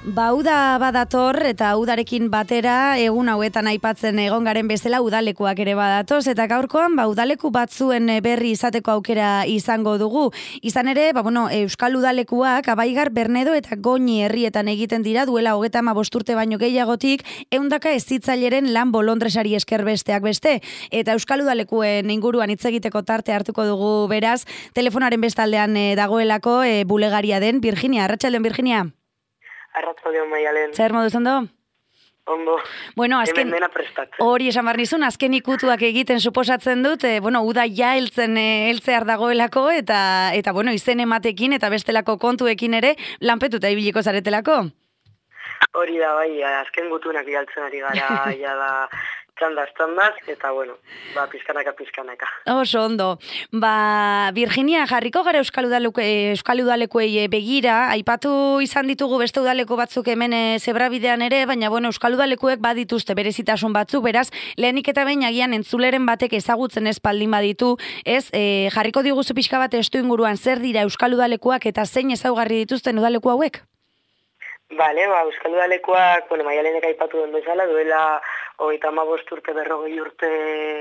Uda badator eta udarekin batera egun hauetan aipatzen egon garen bezala udalekuak ere badatoz eta gaurkoan udaleku batzuen berri izateko aukera izango dugu. Izan ere, Euskal Udalekuak Abaigar, Bernedo eta Goñi herrietan egiten dira duela 35 urte baino gehiagotik 100 hezitzaileren lan bolondresari esker besteak beste. Eta Euskal Udalekuen inguruan hitz egiteko tarte hartuko dugu beraz, telefonaren bestaldean dagoelako bulegaria den Virginia. Arratsaldeon, Virginia. Arratsaldeon, Maialen. Zer moduz ondo? Ondo. Bueno, hemen dena prestat. Hori esan behar nizun, azken ikutuak egiten suposatzen dut, uda ja heltzear dagoelako eta izen ematekin eta bestelako kontuekin ere lanpetuta ibiliko zaretelako. Hori da, bai, azken gutunak igaltzen ari gara, ja da txandaz, eta pizkanaka. Oso ondo. Virginia, jarriko gara Euskal Udalekuei begira, aipatu izan ditugu beste udaleko batzuk hemen zebrabidean ere, baina Euskal Udalekuek badituzte berezitasun batzuk, beraz, lehenik eta behin agian entzuleren batek ezagutzen ez baldin baditu, jarriko diguzu pixka bat estu inguruan zer dira Euskal Udalekuak eta zein ezaugarri dituzten udaleku hauek? Bale, Euskal Udalekuak, Maialenek aipatu den bezala, duela 35 urte 40 urte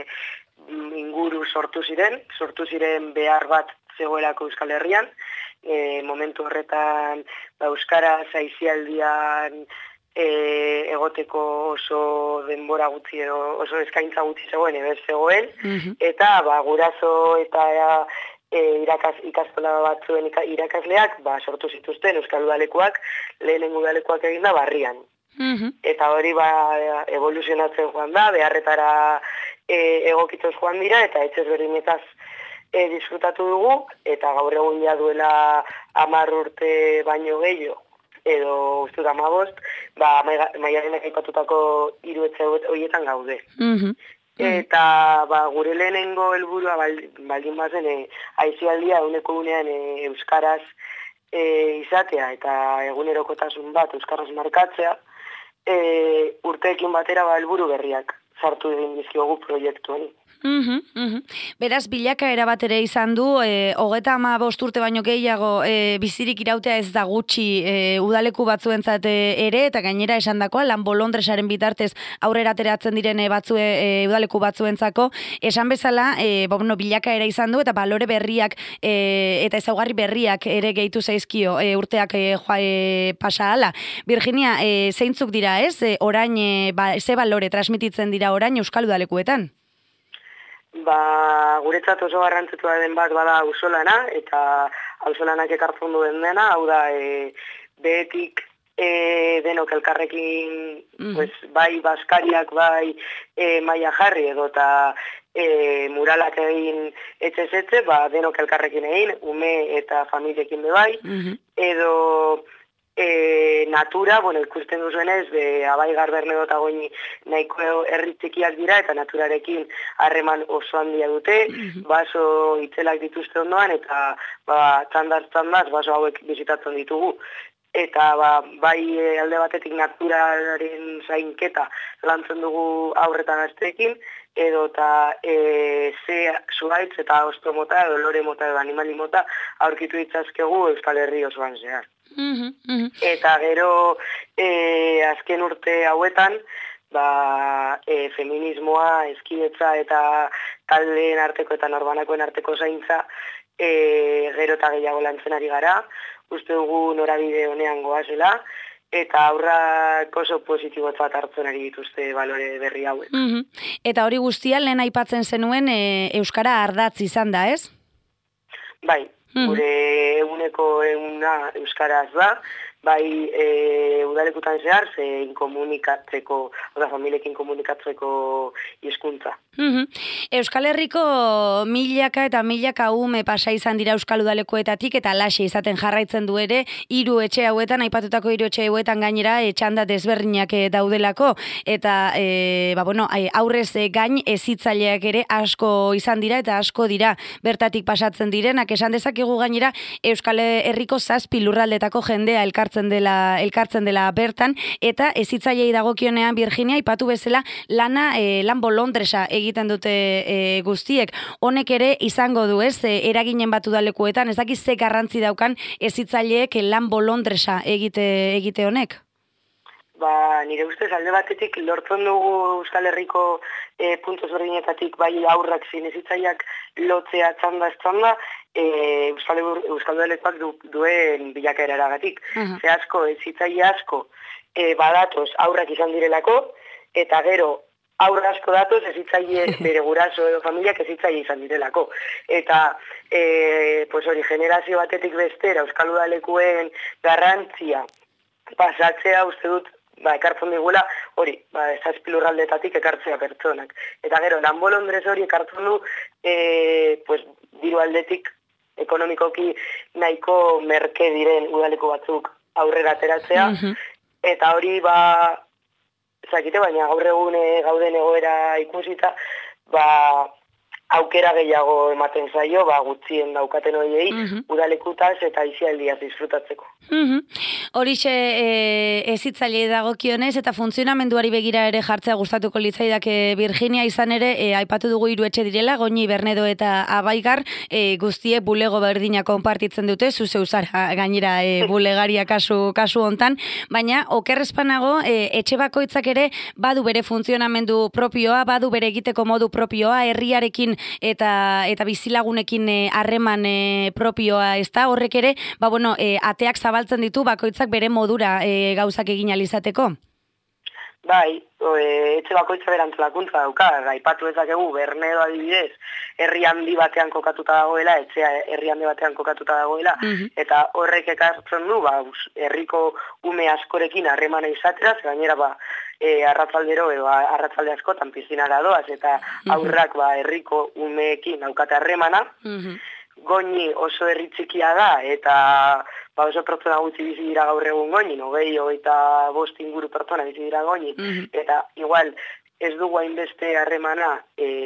inguru sortu ziren behar bat zegoelako Euskal Herrian, momentu horretan euskaraz aisialdian egoteko oso denbora gutxi edo oso eskaintza gutxi zegoen, zegoen, eta guraso eta ikastola batzuen irakasleak sortu zituzten Euskal Udalekuak, lehenengo udalekuak egin da barrian. Eta hori evoluzionatzen joan da, beharretara egokituz joan dira, eta etxez berdinetaz disfrutatu dugu, eta gaur egun ja duela 10 urte baino gehiago, edo uste da 15, Maialenek aipatutako 3 etxe horietan gaude. Eta gure lehenengo helburua baldin bazen aisialdia eguneko egunean euskaraz izatea eta egunerokotasun bat euskaraz markatzea, urteekin batera helburu berriak sartu egin dizkiogu proiektu honi. Beraz, bilakaera bat ere izan du, 35 urte baino gehiago bizirik irautea ez da gutxi udaleku batzuentzat ere, eta gainera esandakoa lan bolondresaren bitartez aurrera ateratzen diren udaleku batzuentzako, esan bezala, bilakaera izan du, eta balore berriak eta ezaugarri berriak ere gehitu zaizkio urteak pasa hala. Virginia, zeintzuk dira ez? Orain, ze balore transmititzen dira orain Euskal Udalekuetan? Guretzat oso garrantzitua den bat bada auzolana, eta auzolanak ekartzen duen dena, hau da, behetik denok elkarrekin, bai baskariak, bai maila jarri edo eta muralak egin etxe, denok elkarrekin egin, ume eta familiekin bai, edo natura, ikusten duzuenez, Abaigar, Bernedo eta Goñi nahiko herri txikiak dira eta naturarekin harreman oso handia dute, baso itzelak dituzte ondoan eta txandaz baso hauek bizitatzen ditugu. Eta bai alde batetik naturaren zainketa lantzen dugu aurretan gazteekin, edo eta zuhaitz eta osto mota, edo lore mota, edo animali mota aurkitu ditzazkegu Euskal Herri osoan zehar. Eta gero azken urte hauetan feminismoa, eskidetza eta taldeen arteko eta norbanakoen arteko zaintza gero eta gehiago lantzen ari gara, uste dugu norabide honean goazela, eta aurrak oso positibotzat hartzen ari dituzte balore berri hauek. Eta hori guztia lehen aipatzen zenuen euskara ardatz izan da, ez? Bai, gure eguneko eguna euskaraz da, bai udalekutan zehar, zein komunikatzeko, familiekin komunikatzeko hizkuntza. Euskal Herriko milaka eta milaka ume pasa izan dira Euskal Udalekuetatik eta alaxe izaten jarraitzen du ere, 3 etxe hauetan, aipatutako 3 etxe hauetan gainera txanda desberdinak daudelako, eta aurrez gain hezitzaileak ere asko izan dira eta asko dira bertatik pasatzen direnak, esan dezakegu gainera Euskal Herriko 7 lurraldetako jendea elkartzen dela bertan, eta hezitzaileei dagokionean, Virginia, aipatu bezala lan bolondresa egiten dute guztiek. Honek ere izango du, ez, eraginen bat udalekuetan, ez dakiz ze garrantzi daukan hezitzaileek lan bolondresa egite honek? nire ustez alde batetik lortzen dugu Euskal Herriko puntu ezberdinetatik bai aurrak zinezitzaileak lotzea txanda Euskal Udalekoak duen bilakaeraragatik. Ze asko, hezitzaile asko badatoz aurrak izan direlako, eta gero aurra asko datoz hezitzaile bere guraso edo familiak hezitzaile izan direlako. Eta hori generazio batetik bestera Euskal Udalekuen garrantzia pasatzea uste dut ekartzen digula hori, zazpi lurraldetatik ekartzea pertsonak. Eta gero, lan bolondrez hori ekartzen du diru aldetik ekonomikoki nahiko merke diren udaleko batzuk aurrera ateratzea, eta hori zakite, baina gaur egun gauden egoera ikusita, aukera gehiago ematen zaio, gutxien daukaten horiei, udalekutaz eta aisialdiaz disfrutatzeko. Horixe hezitzailei dagokionez eta funtzionamenduari begira ere jartzea gustatuko litzaidake Virginia, izan ere, aipatu dugu 3 etxe direla, Goñi, Bernedo eta Abaigar, guztiek bulego berdina konpartitzen dute, zuzeu zara gainera bulegaria kasu hontan, baina okerrezpanago etxe bakoitzak ere badu bere funtzionamendu propioa, badu bere egiteko modu propioa, herriarekin eta bizilagunekin harreman propioa, ez da, horrek ere, ateak zabaltzen ditu bakoitzak bere modura gauzak egin alizateko? Bai, etxe bakoitza berantolakuntza dauka, aipatu ezakegu Bernedo adibidez, herri handi batean kokatuta dagoela, etxea herri handi batean kokatuta dagoela, eta horrek ekartzen du, herriko ume askorekin harremana izatera, gainera arratzaldero edo arratzalde askotan pizinara doaz, eta aurrak herriko umeekin daukate harremana. Goñi oso herri txikia da, eta oso pertsona gutxi bizi dira gaur egun Goñin, 25 inguru pertsona bizi dira Goñin, eta igual ez dugu hainbeste harremana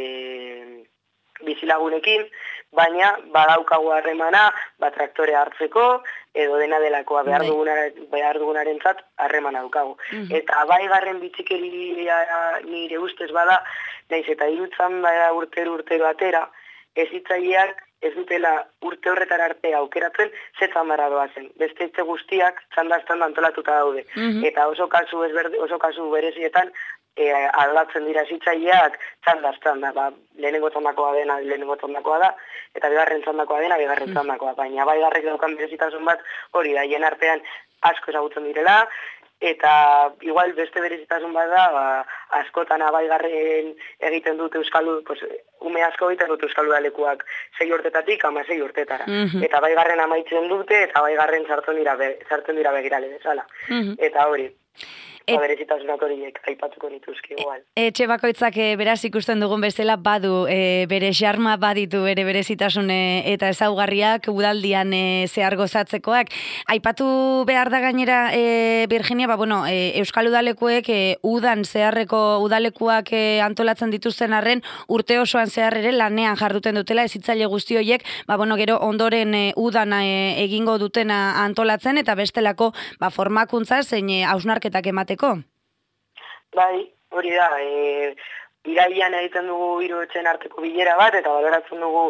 bizilagunekin, baina badaukagu harremana traktore hartzeko, edo dena delakoa behar dugunarentzat harremana daukagu. Eta Abaigarren bitxikeria nire ustez bada, naiz eta irutzan urtero atera, hezitzaileak ez dutela urte horretara arte aukeratzen zetzan barra doazen. Beste etxe guztiak txanda-txanda antolatuta daude. Eta oso kasu berezietan aldatzen dira hezitzaileak txanda-txanda. Lehenengo txandakoa da, eta bigarren txandakoa dena, bigarren txandakoa. Baina Abaigarrek daukan berezitasun bat hori da, hien artean asko ezagutzen direla, eta igual beste berezitasun bat da, askotan Abaigarren egiten dute ume asko egiten dute Euskal Udalekuak 6 urtetatik 16 urtetara. Eta Abaigarren amaitzen dute, eta Abaigarren sartzen dira begirale bezala. Eta hori, berezitasunak horiek aipatuko nituzke igual. Etxe bakoitzak beraz ikusten dugun bezala badu bere xarma, baditu bere berezitasun eta ezaugarriak udaldian zehar gozatzekoak. Aipatu behar da gainera, Virginia, Euskal Udalekuek udan zeharreko udalekuak antolatzen dituzten arren urte osoan zehar ere lanean jarduten dutela hezitzaile guzti horiek, gero ondoren udan egingo dutena antolatzen eta bestelako formakuntza zein hausnarketak emateko. Bai, hori da, irailean egiten dugu 3 etxeen arteko bilera bat, eta baloratzen dugu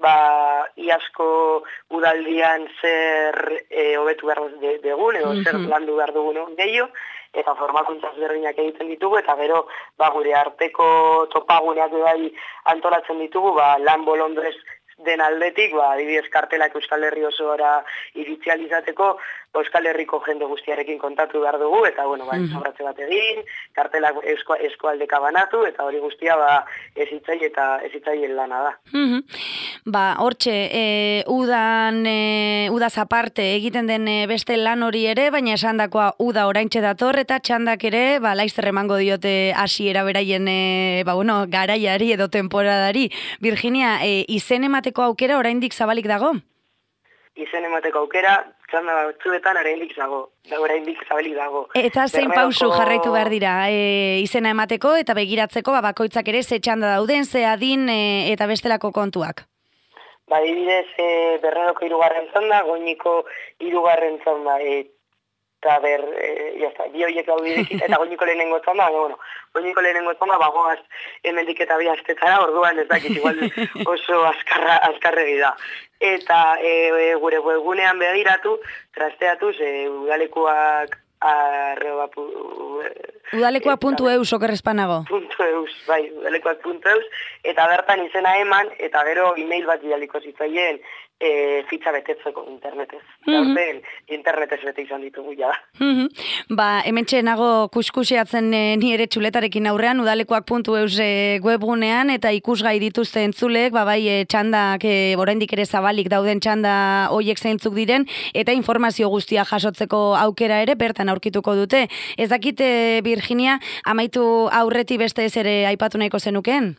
iazko udaldian zer hobetu behar dugun, edo zer landu behar dugun gehiago, eta formakuntzaz berdinak egiten ditugu, eta gero gure arteko topaguneak antolatzen ditugu, lan bolondrez den aldetik, adibidez kartelak Euskal Herri osora iritsializateko, Euskal Herriko jende guztiarekin kontatu behar dugu, eta, zabratze bat egin, kartelak eskualdeka banatu, eta hori guztia hezitzaileen lana da. Hortxe, udaz aparte egiten den beste lan hori ere, baina esandakoa uda oraintxe dator, eta txandak ere, laizzer emango diote hasiera beraien, garaiari edo temporadari. Virginia, izen emateko aukera oraindik zabalik dago? Izen emateko aukera, txanda batzuetan oraindik zabalik dago. Eta zein pausu jarraitu behar dira izena emateko eta begiratzeko bakoitzak ere ze txanda dauden, ze adin eta bestelako kontuak? Adibidez, Bernedoko 3. txanda, Goñiko 3. txanda, eta bi horiek daudirekit, eta Goñiko lehenengo txanda, Goñiko lehenengo txanda, bagoaz hemendik eta bi astetara, orduan ez dakit, igual oso azkarregi da. Eta gure webgunean begiratu, trasteatuz, udalekuak Udalekoak.eus okerrezpanago. .eus, bai, udalekoak.eus, eta bertan izena eman, eta gero e-mail bat bidaliko zitzaien fitxa betetzeko internetez. Horten, internetez bete izan ditugu jada. Hementxe nago kuskuseatzen ni ere txuletarekin aurrean, udalekoak.eus webgunean, eta ikusgai dituzte entzulek, bai txandak, oraindik ere zabalik dauden txanda hoiek zeintzuk diren, eta informazio guztia jasotzeko aukera ere bertan aurkituko dute. Ez dakit, Virginia, amaitu aurreti beste ez ere aipatu nahiko zenuken?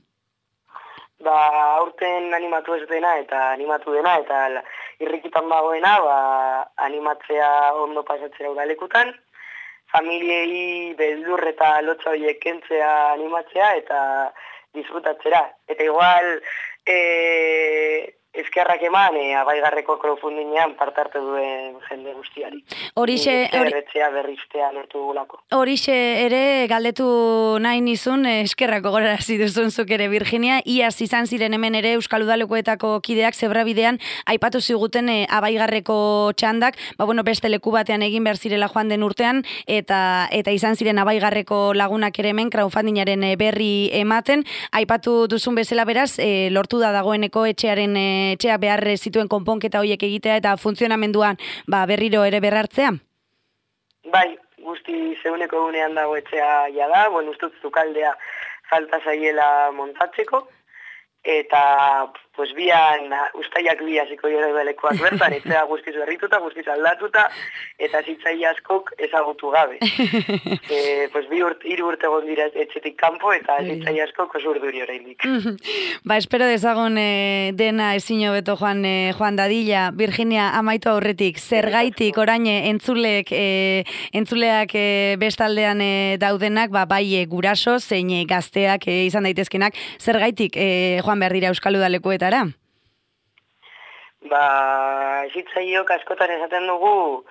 Aurten animatu ez dena eta animatu dena, eta irrikitan dagoena, animatzea ondo pasatzea udalekutan, familiei beldur eta lotza horiek kentzea animatzea eta disfrutatzera. Eta igual, eskerrak eman, abaigarreko crowdfundingean parte hartu duen jende guztiari. Erretzea berriztea lortu gulako. Horixe ere galdetu nahi nizun, eskerrako gorarazi duzun zuk ere, Virginia, iaz izan ziren hemen ere Euskal Udalekoetako kideak zebrabidean aipatu ziguten abaigarreko txandak, beste leku batean egin behar zirela joan den urtean, eta izan ziren abaigarreko lagunak ere hemen crowdfundingaren berri ematen, aipatu duzun bezala beraz, lortu da dagoeneko etxea behar zituen konponketa horiek egitea eta funtzionamenduan berriro ere berrartzea? Bai, guzti zeuneko egunean dago etxea jada, ustut zukaldea falta zaiela montatzeko, eta bian, ustaiak bi hasiko dira udalekoak bertan, etxea guztiz berrituta, guztiz aldatuta, eta zitzaile askok ezagutu gabe. Hiru urte egon dira etxetik kanpo, eta zitzaile askok osurduri oraindik. Espero dezagun dena ezin hobeto joan dadila. Virginia, amaitu aurretik, zergaitik orain entzuleak bestaldean daudenak, bai guraso, zein gazteak izan daitezkenak, zergaitik joan behar dira Euskal Udalekoetara? Zitzaiok askotan esaten dugu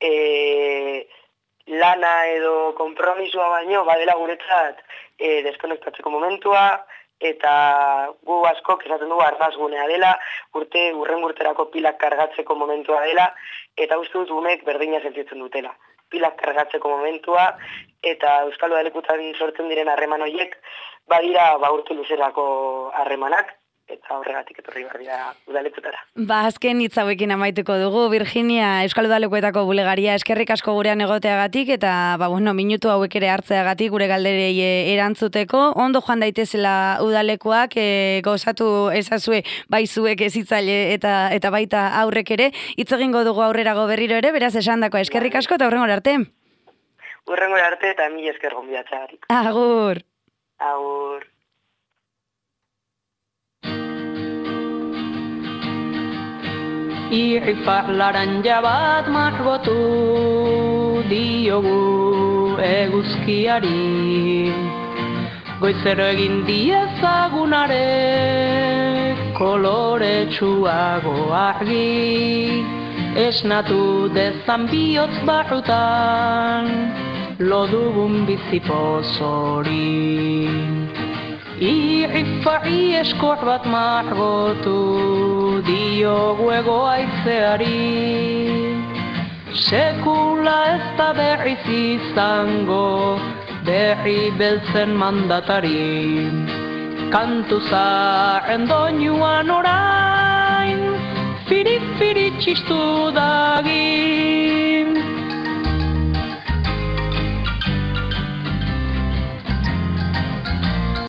lana edo konpromisua baino badela guretzat deskonektatzeko momentua, eta gu askok esaten dugu arnazgunea dela, urren urterako pilak kargatzeko momentua dela, eta uste dut umek berdina sentitzen dutela. Pilak kargatzeko momentua, eta Euskal Udalekutan sortzen diren harreman horiek, badira urte luzerako harremanak, eta horregatik etorri behar dira udalekutara. Azken hitz hauekin amaituko dugu. Virginia, Euskal Udalekoetako bulegaria, eskerrik asko gurean egoteagatik, eta minutu hauek ere hartzeagatik gure galderei erantzuteko. Ondo joan daitezela udalekoak, gozatu ezazue bai zuek ezitzaile eta baita aurrek ere. Hitz egingo dugu aurrerago berriro ere, beraz esandakoa eskerrik asko eta hurrengora arte. Hurrengora arte eta mila esker gonbidatzeagatik. Agur. Agur. Iripa laranja bat margotu diogu eguzkiari, goizero egin diezagunare koloretsuago argi, esnatu dezan bihotz barrutan lodugun bizipozori. Irrifari eskor bat margotu diogu egoaitzeari, sekula ez da berriz izango berri beltzen mandatari. Kantu zaharren doinuan orain, firi-firi txistu dagi